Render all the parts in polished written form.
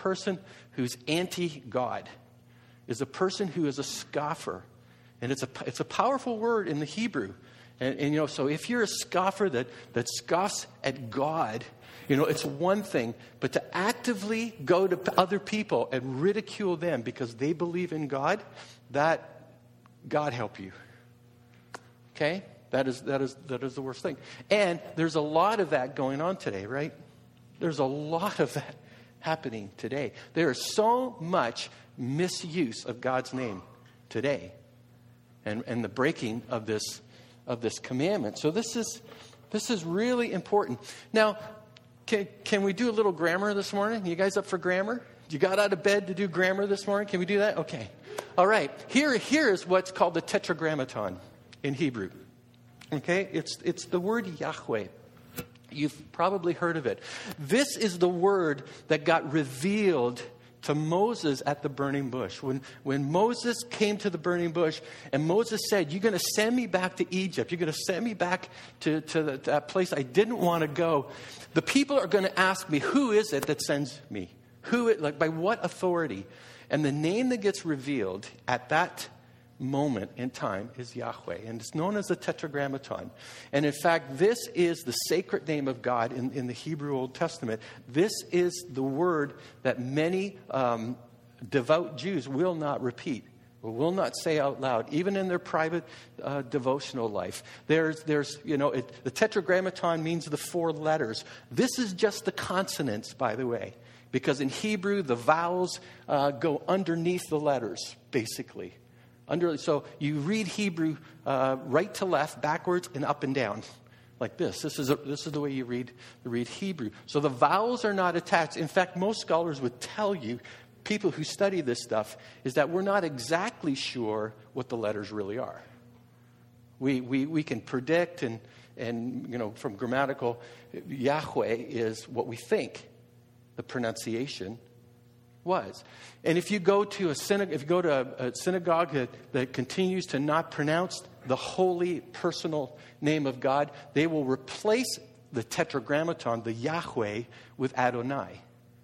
person who's anti-God, is a person who is a scoffer. And it's a powerful word in the Hebrew. And so if you're a scoffer that scoffs at God, it's one thing. But to actively go to other people and ridicule them because they believe in God, that God help you. Okay? That is the worst thing. And there's a lot of that going on today, right? There's a lot of that happening today. There is so much misuse of God's name today. And the breaking of this commandment. So this is really important. Now, can we do a little grammar this morning? You guys up for grammar? You got out of bed to do grammar this morning? Can we do that? Okay. All right. Here is what's called the tetragrammaton in Hebrew. Okay? It's the word Yahweh. You've probably heard of it. This is the word that got revealed to Moses at the burning bush. When Moses came to the burning bush and Moses said, you're going to send me back to Egypt. You're going to send me back to that place I didn't want to go. The people are going to ask me, who is it that sends me? By what authority? And the name that gets revealed at that moment in time is Yahweh. And it's known as the tetragrammaton. And in fact, this is the sacred name of God in the Hebrew Old Testament. This is the word that many devout Jews will not repeat, or will not say out loud, even in their private devotional life. The tetragrammaton means the 4 letters. This is just the consonants, by the way, because in Hebrew, the vowels go underneath the letters, basically. So you read Hebrew right to left, backwards, and up and down, like this. This is the way you read Hebrew. So the vowels are not attached. In fact, most scholars would tell you, people who study this stuff, is that we're not exactly sure what the letters really are. We can predict, and from grammatical, Yahweh is what we think the pronunciation was. And if you go to a synagogue that continues to not pronounce the holy personal name of God, they will replace the tetragrammaton, the Yahweh, with Adonai.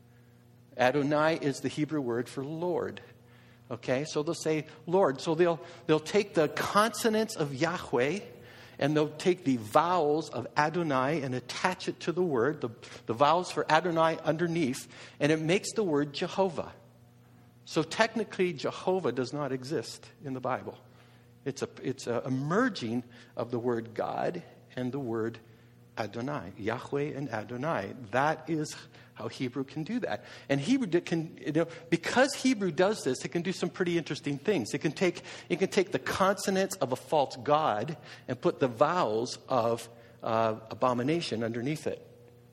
Adonai is the Hebrew word for Lord. Okay, so they'll say Lord. So they'll take the consonants of Yahweh and they'll take the vowels of Adonai and attach it to the word, the vowels for Adonai underneath, and it makes the word Jehovah. So technically, Jehovah does not exist in the Bible. It's a merging of the word God and the word Adonai, Yahweh and Adonai. That is how Hebrew can do that. And Hebrew because Hebrew does this, it can do some pretty interesting things. It can take the consonants of a false god and put the vowels of abomination underneath it.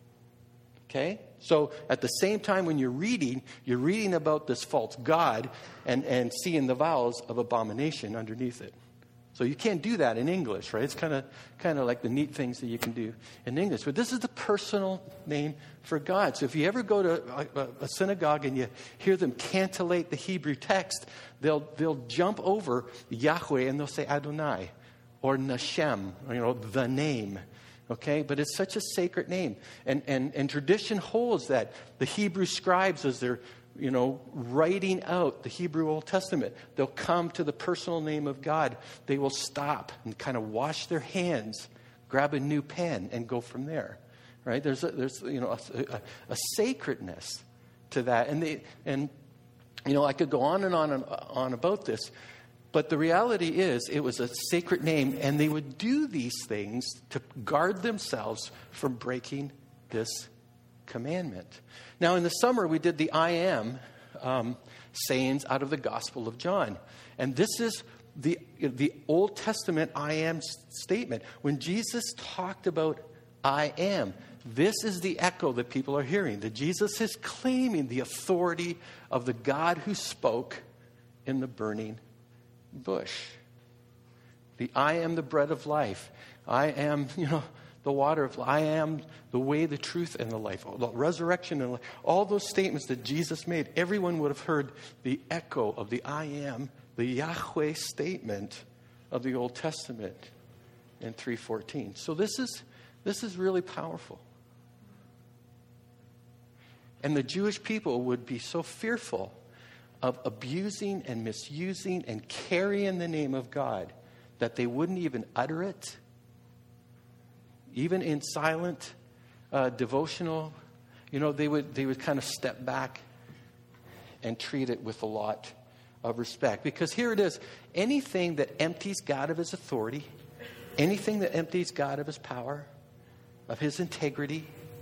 Okay? So at the same time when you're reading about this false god and seeing the vowels of abomination underneath it. So you can't do that in English, right? It's kind of like the neat things that you can do in English. But this is the personal name for God. So if you ever go to a synagogue and you hear them cantillate the Hebrew text, they'll jump over Yahweh and they'll say Adonai or Nashem, the name. Okay, but it's such a sacred name. And tradition holds that the Hebrew scribes, as they're writing out the Hebrew Old Testament, they'll come to the personal name of God. They will stop and kind of wash their hands, grab a new pen, and go from there. Right? There's a sacredness to that, and I could go on and on and on about this, but the reality is it was a sacred name, and they would do these things to guard themselves from breaking this commandment. Now, in the summer, we did the I am sayings out of the Gospel of John. And this is the Old Testament I am statement. When Jesus talked about I am, this is the echo that people are hearing. That Jesus is claiming the authority of the God who spoke in the burning bush. The I am the bread of life. I am, the water of life. I am the way, the truth, and the life. The resurrection and life. All those statements that Jesus made, everyone would have heard the echo of the I am, the Yahweh statement of the Old Testament in 3:14. So this is really powerful. And the Jewish people would be so fearful of abusing and misusing and carrying the name of God that they wouldn't even utter it, even in silent devotional. They would kind of step back and treat it with a lot of respect. Because here it is, anything that empties God of his authority, anything that empties God of his power, of his integrity,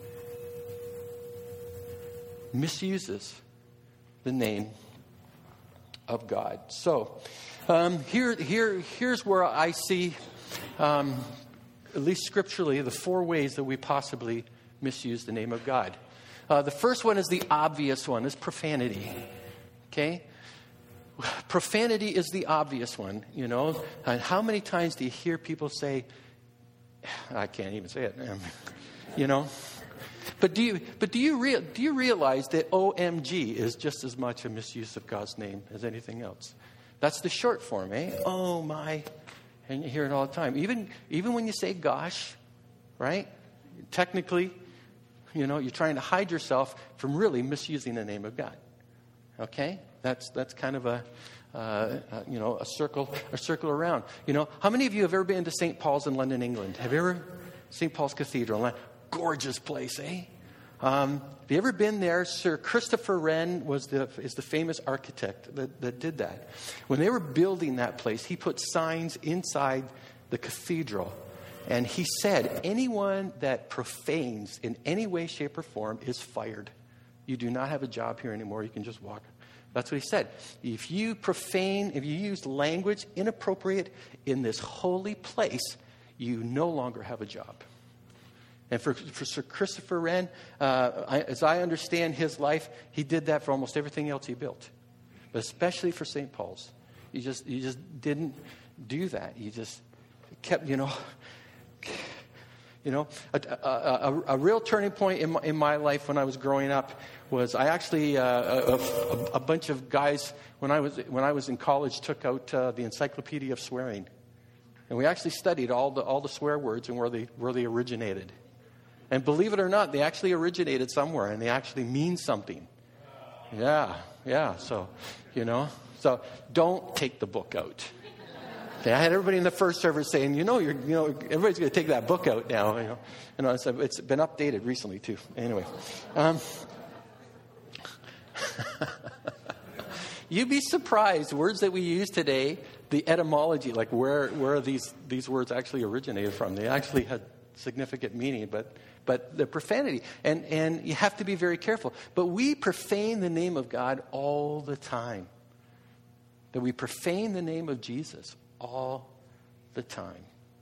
misuses the name of God. So here's where I see, at least scripturally, the 4 ways that we possibly misuse the name of God. The first one is the obvious one, is profanity. Okay? Profanity is the obvious one, And how many times do you hear people say, I can't even say it, But do you realize that OMG is just as much a misuse of God's name as anything else? That's the short form, eh? Oh my, and you hear it all the time. Even when you say gosh, right? Technically, you're trying to hide yourself from really misusing the name of God. Okay, that's kind of a circle around. How many of you have ever been to St. Paul's in London, England? Have you ever St. Paul's Cathedral? Gorgeous place, eh? Have you ever been there? Sir Christopher Wren is the famous architect that did that. When they were building that place, he put signs inside the cathedral. And he said, anyone that profanes in any way, shape, or form is fired. You do not have a job here anymore. You can just walk. That's what he said. If you profane, if you use language inappropriate in this holy place, you no longer have a job. And for Sir Christopher Wren, as I understand his life, he did that for almost everything else he built. But especially for St. Paul's. You just didn't do that. You just kept, a real turning point in my life when I was growing up was I actually a bunch of guys when I was in college took out the Encyclopedia of Swearing, and we actually studied all the swear words and where they originated. And believe it or not, they actually originated somewhere, and they actually mean something. Yeah. So don't take the book out. Okay, I had everybody in the first service saying, everybody's going to take that book out now. It's been updated recently too. Anyway, you'd be surprised words that we use today, the etymology, like where these words actually originated from. They actually had significant meaning, but the profanity, and you have to be very careful. But we profane the name of God all the time. That we profane the name of Jesus all the time.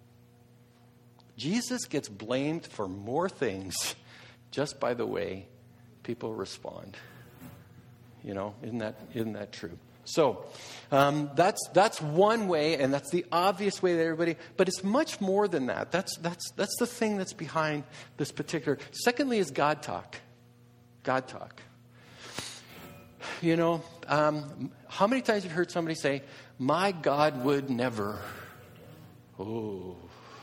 Jesus gets blamed for more things just by the way people respond. Isn't that true? So that's one way, and that's the obvious way that everybody. But it's much more than that. That's the thing that's behind this particular. Secondly, is God talk. God talk. How many times have you heard somebody say, "My God would never"? Oh,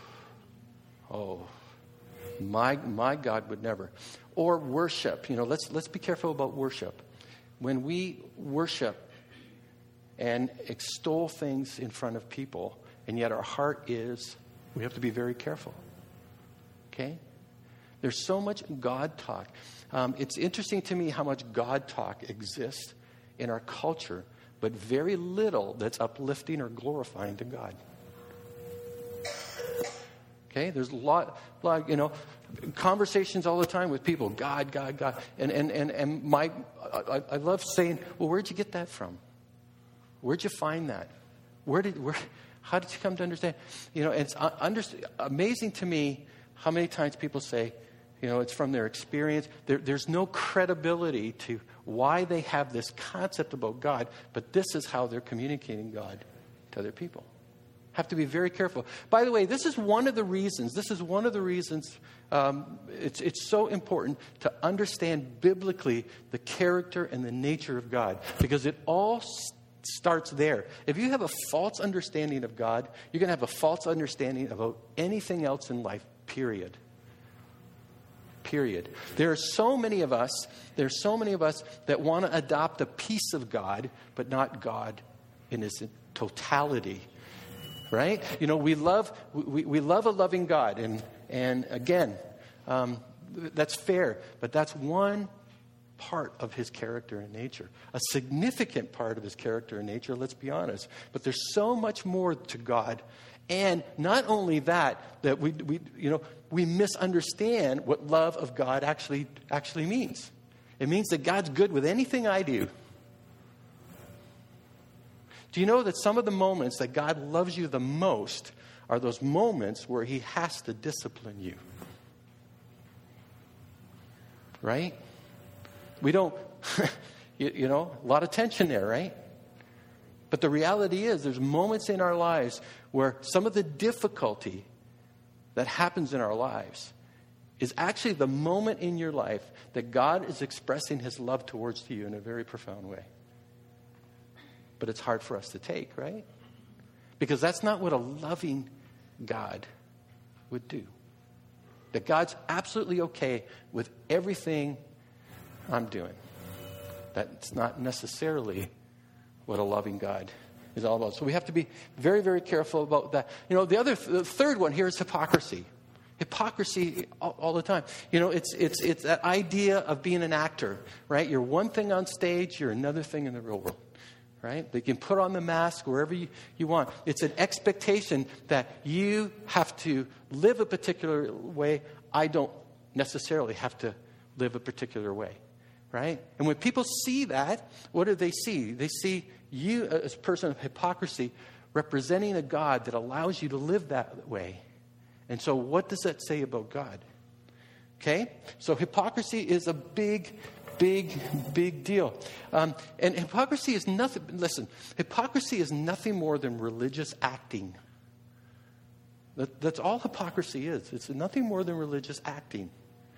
my God would never. Or worship. Let's be careful about worship. When we worship and extol things in front of people, and yet our heart is, we have to be very careful. Okay? There's so much God talk. It's interesting to me how much God talk exists in our culture, but very little that's uplifting or glorifying to God. Okay? There's a lot, conversations all the time with people, God. And I love saying, well, where'd you get that from? Where'd you find that? How did you come to understand? It's amazing to me how many times people say, it's from their experience. There's no credibility to why they have this concept about God, but this is how they're communicating God to other people. Have to be very careful. By the way, this is one of the reasons. It's so important to understand biblically the character and the nature of God, because it all starts there. If you have a false understanding of God, you're going to have a false understanding about anything else in life, period. period. There are so many of us that want to adopt a piece of God, but not God in his totality. Right? You know, we love a loving God, and again, that's fair, but that's one part of his character and nature, a significant part of his character and nature, let's be honest. But there's so much more to God, and not only that we misunderstand what love of God actually means. It means that God's good with anything I do. Do you know that some of the moments that God loves you the most are those moments where he has to discipline you? Right? We don't, a lot of tension there, right? But the reality is there's moments in our lives where some of the difficulty that happens in our lives is actually the moment in your life that God is expressing his love towards you in a very profound way. But it's hard for us to take, right? Because that's not what a loving God would do. That God's absolutely okay with everything I'm doing. That's not necessarily what a loving God is all about. So we have to be very, very careful about that. You know, the third one here is hypocrisy. Hypocrisy all the time. You know, it's that idea of being an actor, right? You're one thing on stage, you're another thing in the real world. Right? They can put on the mask wherever you want. It's an expectation that you have to live a particular way. I don't necessarily have to live a particular way. Right? And when people see that, what do they see? They see you as a person of hypocrisy representing a God that allows you to live that way. And so what does that say about God? Okay? So hypocrisy is a big deal. And hypocrisy is nothing, listen, hypocrisy is nothing more than religious acting. That's all hypocrisy is. It's nothing more than religious acting.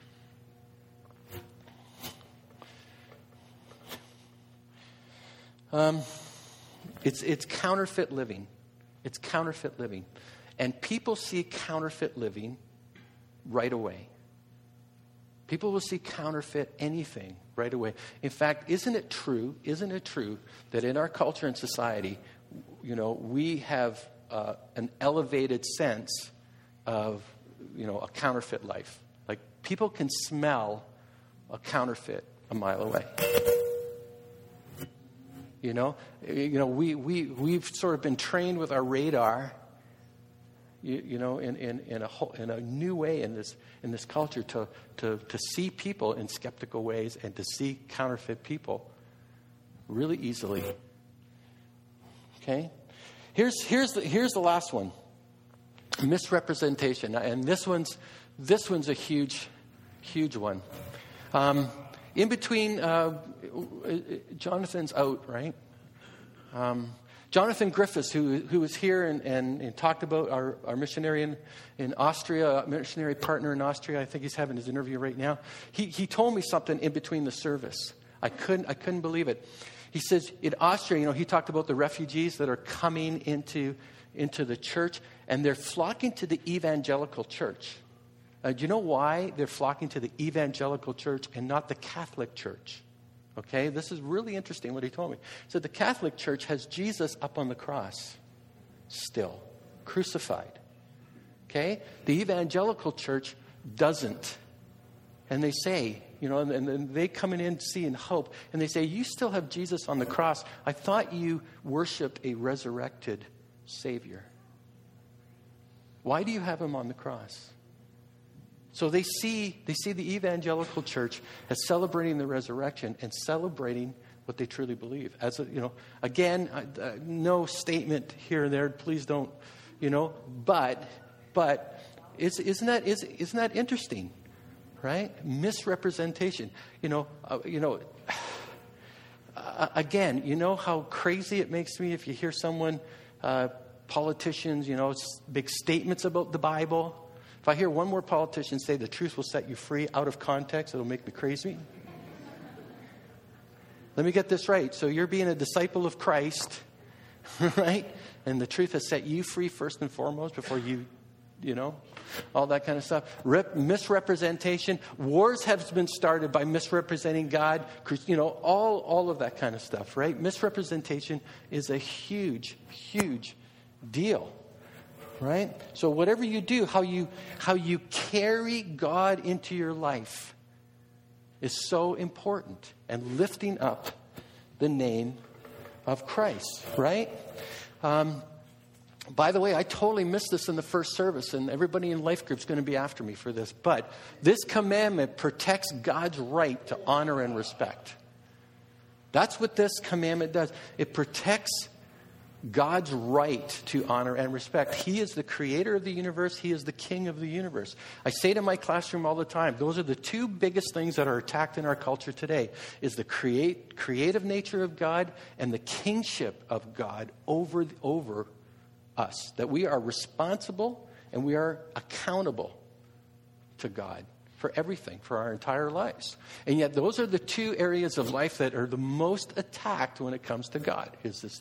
It's counterfeit living. It's counterfeit living. And people see counterfeit living right away. People will see counterfeit anything right away. In fact, isn't it true that in our culture and society, you know, we have an elevated sense of, you know, a counterfeit life? Like, people can smell a counterfeit a mile away. You know, we've sort of been trained with our radar, in a new way in this culture to see people in skeptical ways and to see counterfeit people really easily. Okay, here's the last one: misrepresentation, and this one's a huge one. In between, Jonathan's out, right? Jonathan Griffiths, who was here and talked about our missionary in Austria, missionary partner in Austria. I think he's having his interview right now. He told me something in between the service. I couldn't believe it. He says in Austria, you know, he talked about the refugees that are coming into the church, and they're flocking to the evangelical church. Do you know why they're flocking to the evangelical church and not the Catholic church? Okay, this is really interesting what he told me. So the Catholic Church has Jesus up on the cross, still, crucified. Okay? The evangelical church doesn't. And they say, you know, and they come in seeing hope, and they say, you still have Jesus on the cross. I thought you worshiped a resurrected Savior. Why do you have him on the cross? So they see the evangelical church as celebrating the resurrection and celebrating what they truly believe. As a, you know, again, no statement here and there. Please don't, you know. But isn't that interesting, right? Misrepresentation. Again, you know how crazy it makes me if you hear someone, politicians, you know, big statements about the Bible. If I hear one more politician say the truth will set you free out of context, it'll make me crazy. Let me get this right. So you're being a disciple of Christ, right? And the truth has set you free first and foremost before you all that kind of stuff. Misrepresentation. Wars have been started by misrepresenting God, all of that kind of stuff, right? Misrepresentation is a huge, huge deal, right? So whatever you do, how you carry God into your life is so important, and lifting up the name of Christ, right? By the way, I totally missed this in the first service, and everybody in life group is going to be after me for this. But this commandment protects God's right to honor and respect. That's what this commandment does. It protects God's right to honor and respect. He is the creator of the universe. He is the king of the universe. I say to my classroom all the time, those are the two biggest things that are attacked in our culture today, is the creative nature of God and the kingship of God over us. That we are responsible and we are accountable to God for everything, for our entire lives. And yet those are the two areas of life that are the most attacked when it comes to God. His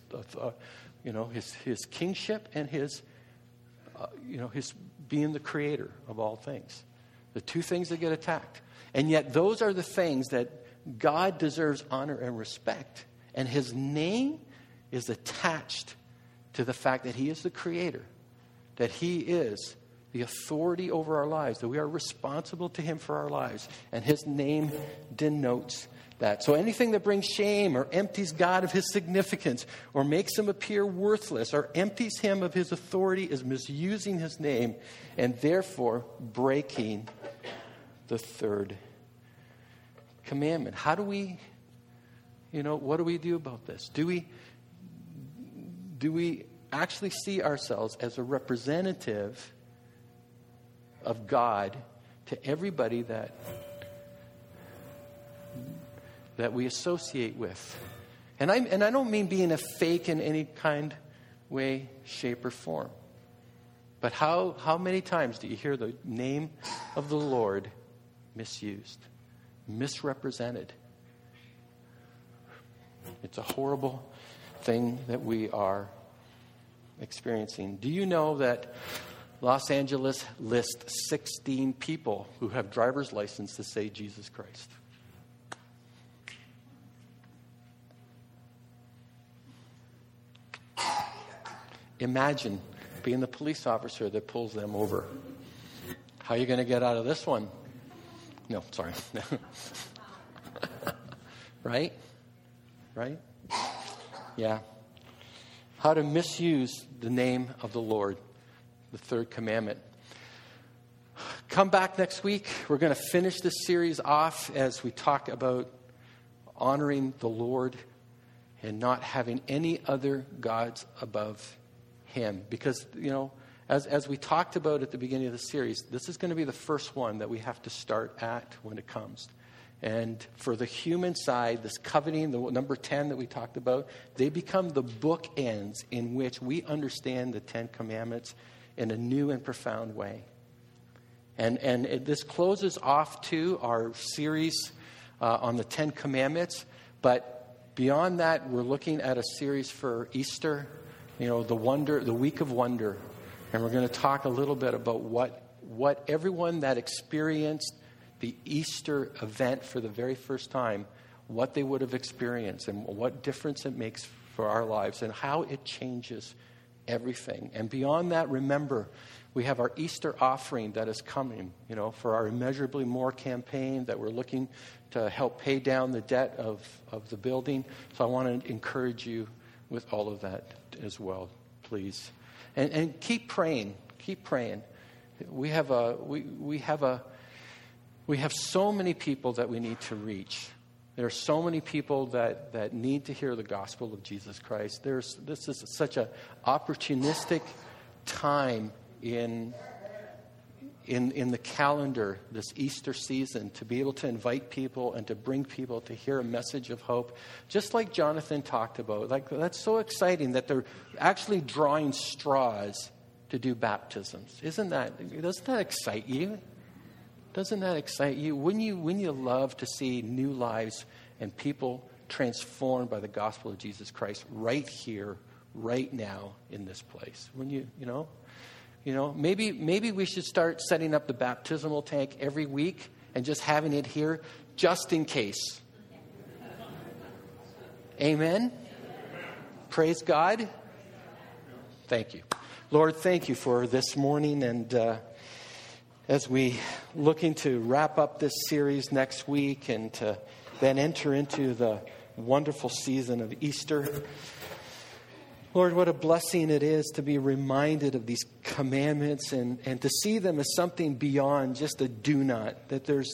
kingship and his being the creator of all things. The two things that get attacked. And yet those are the things that God deserves honor and respect. And his name is attached to the fact that he is the creator, that he is the authority over our lives, that we are responsible to him for our lives. And his name denotes that. So anything that brings shame or empties God of his significance or makes him appear worthless or empties him of his authority is misusing his name and therefore breaking the third commandment. How do we, what do we do about this? Do we actually see ourselves as a representative of God to everybody that we associate with? And I don't mean being a fake in any kind, way, shape, or form. But how many times do you hear the name of the Lord misused, misrepresented? It's a horrible thing that we are experiencing. Do you know that Los Angeles lists 16 people who have driver's license to say Jesus Christ? Imagine being the police officer that pulls them over. How are you going to get out of this one? No, sorry. Right? Yeah. How to misuse the name of the Lord, the third commandment. Come back next week. We're going to finish this series off as we talk about honoring the Lord and not having any other gods above him. Because, as we talked about at the beginning of the series, this is going to be the first one that we have to start at when it comes. And for the human side, this coveting, the number 10 that we talked about, they become the bookends in which we understand the 10 Commandments in a new and profound way. And this closes off to our series on the 10 Commandments. But beyond that, we're looking at a series for Easter, the week of wonder. And we're going to talk a little bit about what everyone that experienced the Easter event for the very first time, what they would have experienced and what difference it makes for our lives and how it changes everything. And beyond that, remember, we have our Easter offering that is coming, for our Immeasurably More campaign that we're looking to help pay down the debt of the building. So I want to encourage you with all of that as well, please. And keep praying. Keep praying. We have so many people that we need to reach. There are so many people that need to hear the gospel of Jesus Christ. This is such an opportunistic time in the calendar, this Easter season, to be able to invite people and to bring people to hear a message of hope. Just like Jonathan talked about. That's so exciting that they're actually drawing straws to do baptisms. Doesn't that excite you? Doesn't that excite you? Wouldn't you love to see new lives and people transformed by the gospel of Jesus Christ right here, right now, in this place? Wouldn't you, You know, maybe we should start setting up the baptismal tank every week and just having it here just in case. Amen? Praise God. Thank you. Lord, thank you for this morning. And as we looking to wrap up this series next week and to then enter into the wonderful season of Easter, Lord, what a blessing it is to be reminded of these commandments and to see them as something beyond just a do not, that there's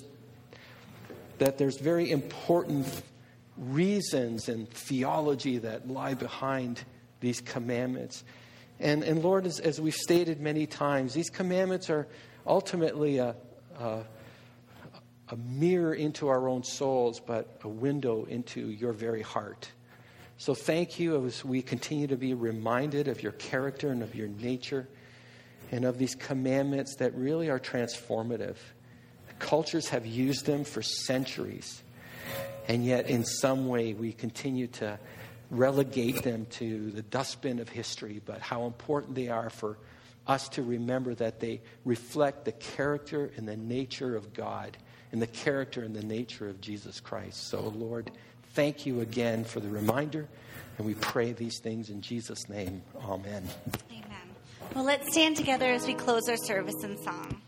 very important reasons and theology that lie behind these commandments. And Lord, as we've stated many times, these commandments are ultimately a mirror into our own souls, but a window into your very heart. So thank you as we continue to be reminded of your character and of your nature and of these commandments that really are transformative. Cultures have used them for centuries, and yet in some way we continue to relegate them to the dustbin of history, but how important they are for us to remember that they reflect the character and the nature of God and the character and the nature of Jesus Christ. So, Lord, thank you again for the reminder, and we pray these things in Jesus' name. Amen. Amen. Well, let's stand together as we close our service in song.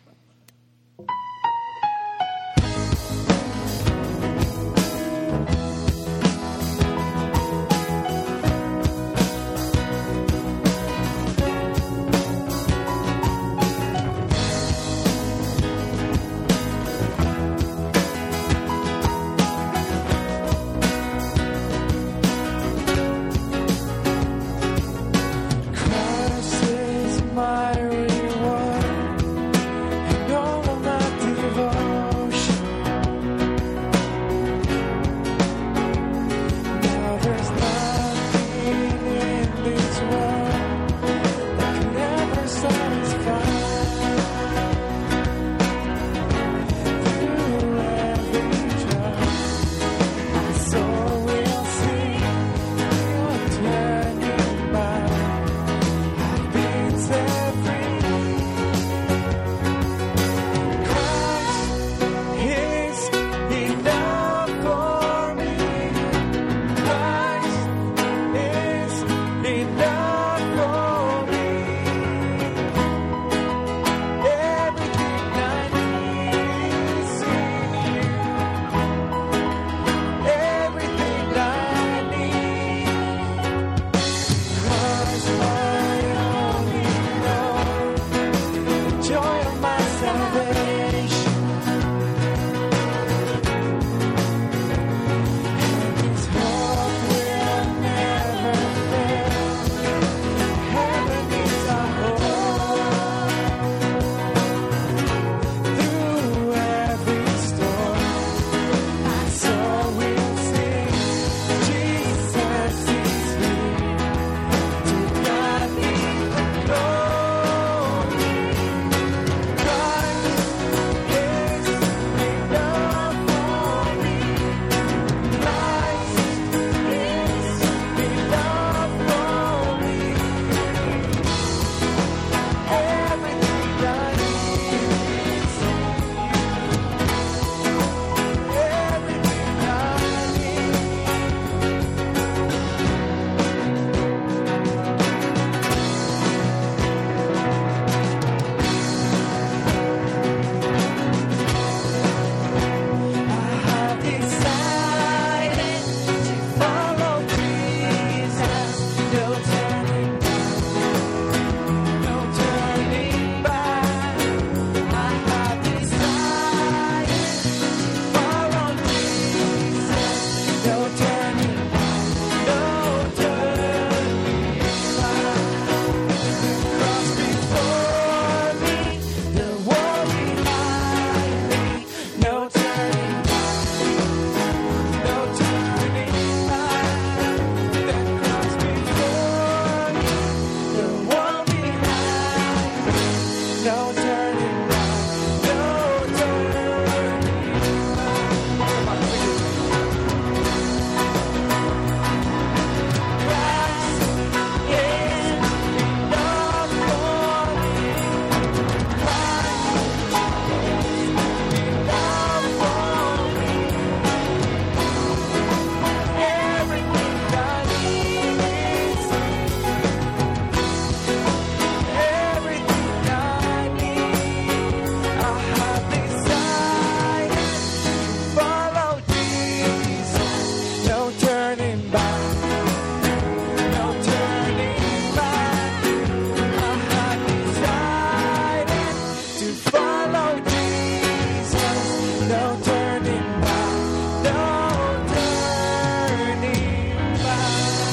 back. No turning back. My heart decided to follow Jesus. No turning back. No turning back.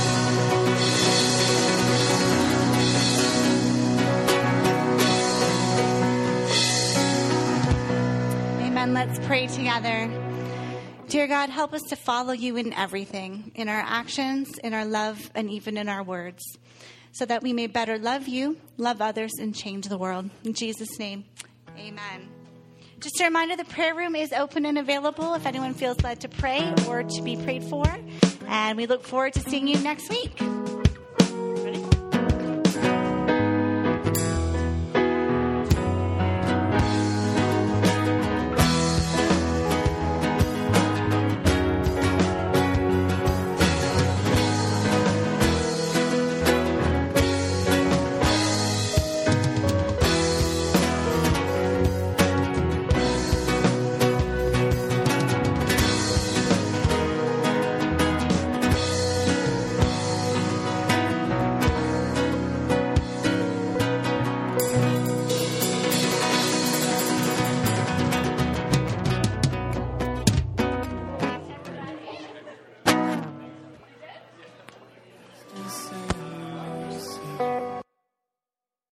Amen. Let's pray together. Dear God, help us to follow you in everything, in our actions, in our love, and even in our words, so that we may better love you, love others, and change the world. In Jesus' name, amen. Just a reminder, the prayer room is open and available if anyone feels led to pray or to be prayed for. And we look forward to seeing you next week.